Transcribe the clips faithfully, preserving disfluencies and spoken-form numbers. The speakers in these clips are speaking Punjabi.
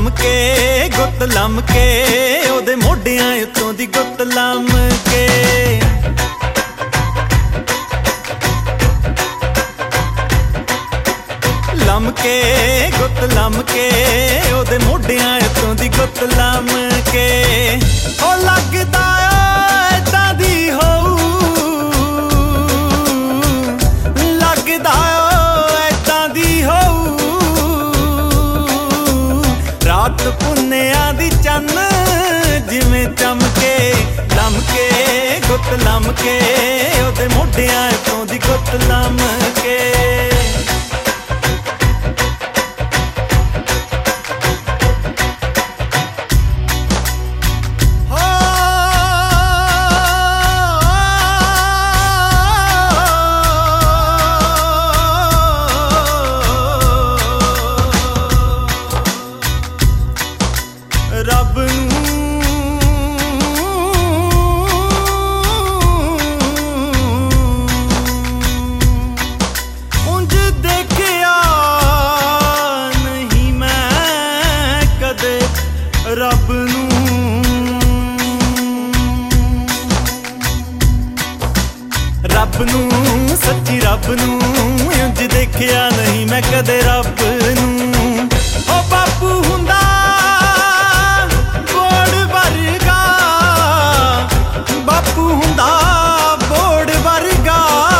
ਲੰਮ ਕੇ ਗੁੱਤ ਲੰਮ ਕੇ ਉਹਦੇ ਮੋਢਿਆਂ ਉੱਤੋਂ ਦੀ ਗੁੱਤ ਲੰਮ ਕੇ ਲੰਮ ਕੇ ਗੁੱਤ ਲੰਮ ਕੇ ਉਹਦੇ ਮੋਢਿਆਂ ਉੱਤੋਂ ਦੀ ਗੁੱਤ ਲੰਮ ਕੇ ਉਹ ਲੱਗਦਾ ਏਦਾਂ ਦੀ ਹੋਊ ਲੱਗਦਾ ਏਦਾਂ ਦੀ ਹੋਊ ਰਾਤ ਪੁੰਨਿਆਂ ਦੀ ਚੰਨ ਜਿਵੇਂ ਚਮਕੇ ਲੰਮ ਕੇ ਗੁੱਤ ਲੰਮ ਕੇ ਉਹਦੇ ਮੋਢਿਆਂ ਉੱਤੋਂ ਦੀ ਗੁੱਤ ਲੰਮ ਕੇ ਰੱਬ ਨੂੰ ਉਂਝ ਦੇਖਿਆ ਨਹੀਂ ਮੈਂ ਕਦੇ ਰੱਬ ਨੂੰ ਰੱਬ ਨੂੰ ਸੱਚੀ ਰੱਬ ਨੂੰ ਉਂਝ ਦੇਖਿਆ ਨਹੀਂ ਮੈਂ ਕਦੇ ਰੱਬ ਨੂੰ ਉਹ ਬਾਪੂ ਹੁੰਦਾ ਬਾਪੂ ਹੁੰਦਾ ਬੋੜ ਵਰਗਾ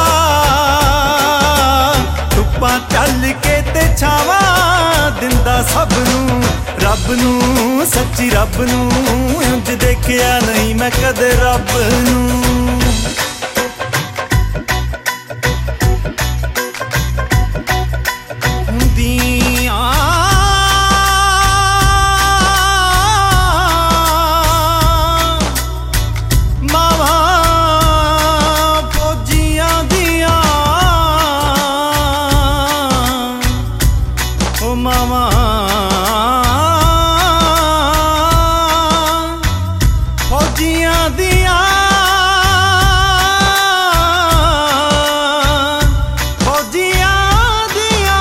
ਧੁੱਪਾਂ ਚੱਲ ਕੇ ਤੇ ਛਾਵਾਂ ਦਿੰਦਾ ਸਭ ਨੂੰ ਰੱਬ ਨੂੰ ਸੱਚੀ ਰੱਬ ਨੂੰ ਉਂਝ ਦੇਖਿਆ ਨਹੀਂ ਮੈਂ ਕਦੇ ਰੱਬ ਨੂੰ ਮਾਵਾਂ ਫੌਜੀਆਂ ਦੀਆਂ ਫੌਜੀਆਂ ਦੀਆਂ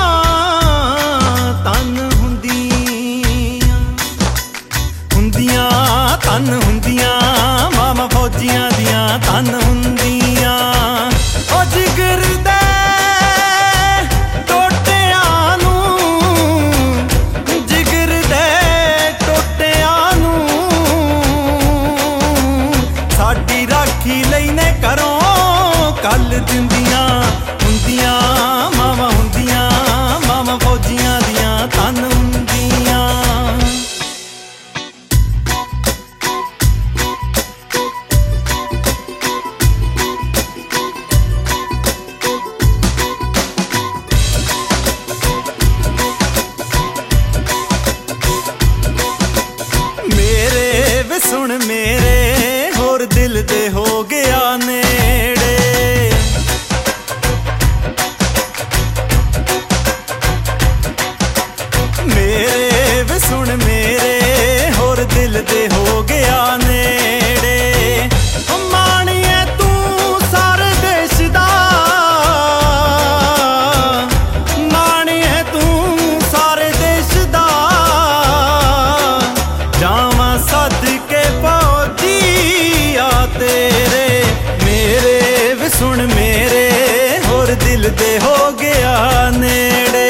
ਤਨ ਹੁੰਦੀਆਂ ਹੁੰਦੀਆਂ ਤਨ ਹੁੰਦੀਆਂ ਮਾਵਾਂ ਫੌਜੀਆਂ ਦੀਆਂ ਤਨ ਹੁੰਦੀਆਂ ਉਹ ਜਿਗਰ ਦੇ ਕੱਲ ਦਿੰਦੀਆਂ ਹੁੰਦੀਆਂ ਮਾਵਾਂ ਹੁੰਦੀਆਂ ਮਾਵਾਂ ਫੌਜੀਆਂ ਦੀਆਂ ਤਨ ਹੁੰਦੀਆਂ ਮੇਰੇ ਵੇ ਸੁਣ ਮੇਰੇ ਹੋਰ ਦਿਲ ਦੇ ਹੋ ਗਿਆ ਨੇੜੇ ਮੇਰੇ ਵੇ ਸੁਣ ਮੇਰੇ ਹੋਰ ਦਿਲ ਦੇ ਹੋ ਗਿਆ ਨੇੜੇ ਮਾਣੀਏ ਤੂੰ ਸਾਰੇ ਦੇਸ਼ ਦਾ ਮਾਣੀਏ ਤੂੰ ਸਾਰੇ ਦੇਸ਼ ਦਾ ਜਾਵਾਂ ਸਦਕੇ ਫੌਜੀ ਆ ਤੇਰੇ ਮੇਰੇ ਵੇ ਸੁਣ ਮੇਰੇ ਹੋਰ ਦਿਲ ਦੇ ਹੋ ਗਿਆ ਨੇੜੇ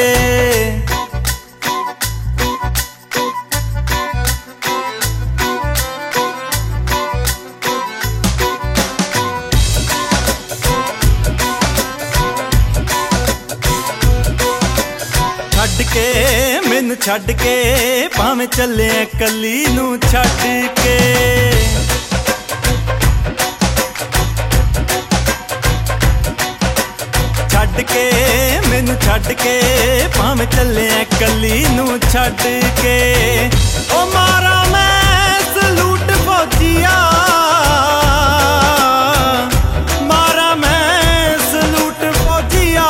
ਛੱਡ ਕੇ ਮੈਨੂੰ ਛੱਡ ਕੇ ਭਾਵੇਂ ਚੱਲਿਆ ਕੱਲੀ ਨੂੰ ਛੱਡ ਕੇ ਛੱਡ ਕੇ ਮੈਨੂੰ ਛੱਡ ਕੇ ਭਾਵੇਂ ਚੱਲਿਆ ਕੱਲੀ ਨੂੰ ਛੱਡ ਕੇ ਉਹ ਮਾਰਾ ਮੈਂ ਸਲੂਟ ਫੌਜੀਆ ਮਾਰਾ ਮੈਂ ਸਲੂਟ ਫੌਜੀਆ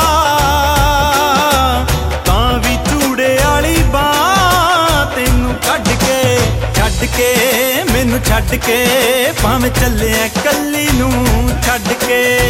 ਤਾਂ ਵੀ ਚੂੜੇ ਵਾਲੀ ਬਾਂਹ ਤੈਨੂੰ ਕੱਢ ਕੇ ਛੱਡ ਕੇ ਮੈਨੂੰ ਛੱਡ ਕੇ ਭਾਵੇਂ ਚੱਲਿਆ ਕੱਲੀ ਨੂੰ ਛੱਡ ਕੇ